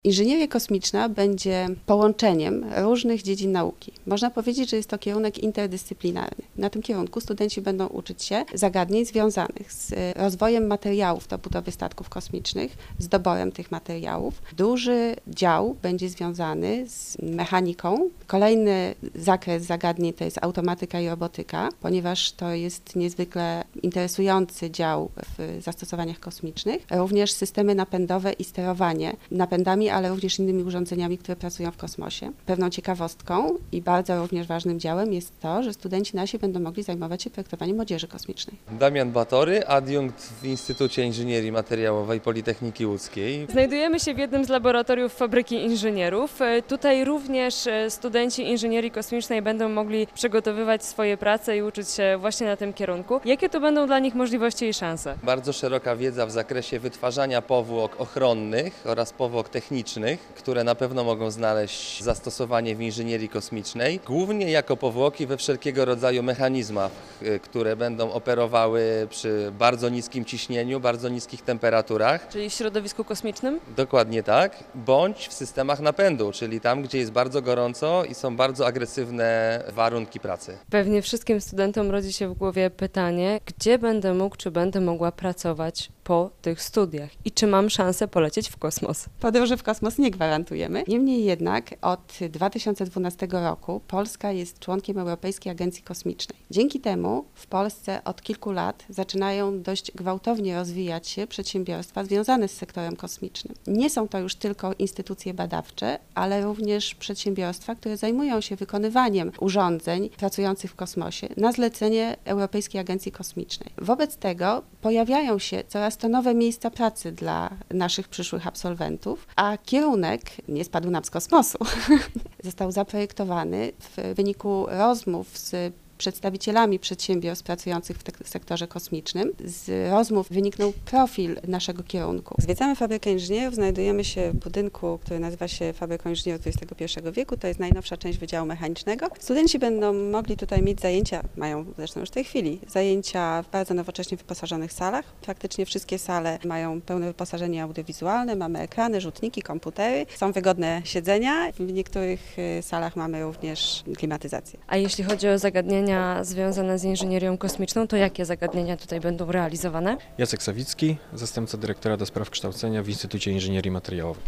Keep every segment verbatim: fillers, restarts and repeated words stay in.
Inżynieria kosmiczna będzie połączeniem różnych dziedzin nauki. Można powiedzieć, że jest to kierunek interdyscyplinarny. Na tym kierunku studenci będą uczyć się zagadnień związanych z rozwojem materiałów do budowy statków kosmicznych, z doborem tych materiałów. Duży dział będzie związany z mechaniką. Kolejny zakres zagadnień to jest automatyka i robotyka, ponieważ to jest niezwykle interesujący dział w zastosowaniach kosmicznych. Również systemy napędowe i sterowanie napędami, ale również innymi urządzeniami, które pracują w kosmosie. Pewną ciekawostką i bardzo również ważnym działem jest to, że studenci nasi będą mogli zajmować się projektowaniem odzieży kosmicznej. Damian Batory, adiunkt w Instytucie Inżynierii Materiałowej Politechniki Łódzkiej. Znajdujemy się w jednym z laboratoriów Fabryki Inżynierów. Tutaj również studenci inżynierii kosmicznej będą mogli przygotowywać swoje prace i uczyć się właśnie na tym kierunku. Jakie to będą dla nich możliwości i szanse? Bardzo szeroka wiedza w zakresie wytwarzania powłok ochronnych oraz powłok technicznych, które na pewno mogą znaleźć zastosowanie w inżynierii kosmicznej, głównie jako powłoki we wszelkiego rodzaju mechanizmach, które będą operowały przy bardzo niskim ciśnieniu, bardzo niskich temperaturach. Czyli w środowisku kosmicznym? Dokładnie tak, bądź w systemach napędu, czyli tam, gdzie jest bardzo gorąco i są bardzo agresywne warunki pracy. Pewnie wszystkim studentom rodzi się w głowie pytanie, gdzie będę mógł, czy będę mogła pracować po tych studiach i czy mam szansę polecieć w kosmos? Podróży w kosmos nie gwarantujemy. Niemniej jednak od dwa tysiące dwunastego roku Polska jest członkiem Europejskiej Agencji Kosmicznej. Dzięki temu w Polsce od kilku lat zaczynają dość gwałtownie rozwijać się przedsiębiorstwa związane z sektorem kosmicznym. Nie są to już tylko instytucje badawcze, ale również przedsiębiorstwa, które zajmują się wykonywaniem urządzeń pracujących w kosmosie na zlecenie Europejskiej Agencji Kosmicznej. Wobec tego pojawiają się coraz to nowe miejsca pracy dla naszych przyszłych absolwentów, a kierunek nie spadł nam z kosmosu. Został zaprojektowany w wyniku rozmów z przedstawicielami przedsiębiorstw pracujących w sektorze kosmicznym. Z rozmów wyniknął profil naszego kierunku. Zwiedzamy Fabrykę Inżynierów, znajdujemy się w budynku, który nazywa się Fabryką Inżynierów dwudziestego pierwszego wieku. To jest najnowsza część Wydziału Mechanicznego. Studenci będą mogli tutaj mieć zajęcia, mają zresztą już w tej chwili, zajęcia w bardzo nowocześnie wyposażonych salach. Praktycznie wszystkie sale mają pełne wyposażenie audiowizualne, mamy ekrany, rzutniki, komputery, są wygodne siedzenia. W niektórych salach mamy również klimatyzację. A jeśli chodzi o zagadnienia związane z inżynierią kosmiczną, to jakie zagadnienia tutaj będą realizowane? Jacek Sawicki, zastępca dyrektora do spraw kształcenia w Instytucie Inżynierii Materiałowej.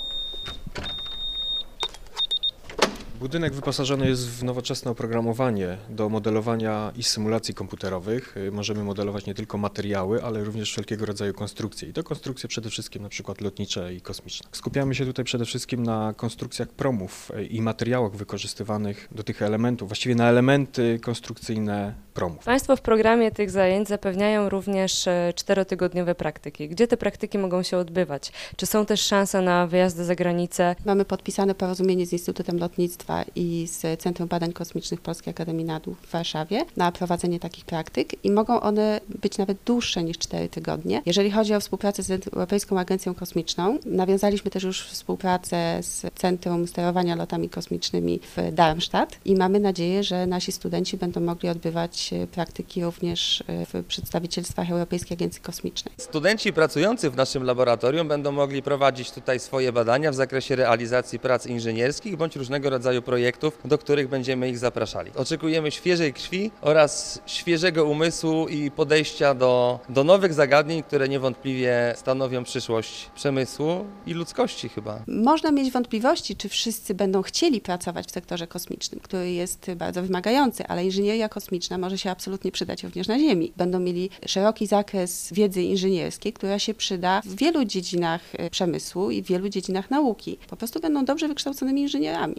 Budynek wyposażony jest w nowoczesne oprogramowanie do modelowania i symulacji komputerowych. Możemy modelować nie tylko materiały, ale również wszelkiego rodzaju konstrukcje. I to konstrukcje przede wszystkim na przykład lotnicze i kosmiczne. Skupiamy się tutaj przede wszystkim na konstrukcjach promów i materiałach wykorzystywanych do tych elementów, właściwie na elementy konstrukcyjne promów. Państwo w programie tych zajęć zapewniają również czterotygodniowe praktyki. Gdzie te praktyki mogą się odbywać? Czy są też szanse na wyjazdy za granicę? Mamy podpisane porozumienie z Instytutem Lotnictwa i z Centrum Badań Kosmicznych Polskiej Akademii Nauk w Warszawie na prowadzenie takich praktyk i mogą one być nawet dłuższe niż cztery tygodnie. Jeżeli chodzi o współpracę z Europejską Agencją Kosmiczną, nawiązaliśmy też już współpracę z Centrum Sterowania Lotami Kosmicznymi w Darmstadt i mamy nadzieję, że nasi studenci będą mogli odbywać praktyki również w przedstawicielstwach Europejskiej Agencji Kosmicznej. Studenci pracujący w naszym laboratorium będą mogli prowadzić tutaj swoje badania w zakresie realizacji prac inżynierskich bądź różnego rodzaju projektów, do których będziemy ich zapraszali. Oczekujemy świeżej krwi oraz świeżego umysłu i podejścia do, do nowych zagadnień, które niewątpliwie stanowią przyszłość przemysłu i ludzkości chyba. Można mieć wątpliwości, czy wszyscy będą chcieli pracować w sektorze kosmicznym, który jest bardzo wymagający, ale inżynieria kosmiczna może się absolutnie przydać również na Ziemi. Będą mieli szeroki zakres wiedzy inżynierskiej, która się przyda w wielu dziedzinach przemysłu i w wielu dziedzinach nauki. Po prostu będą dobrze wykształconymi inżynierami.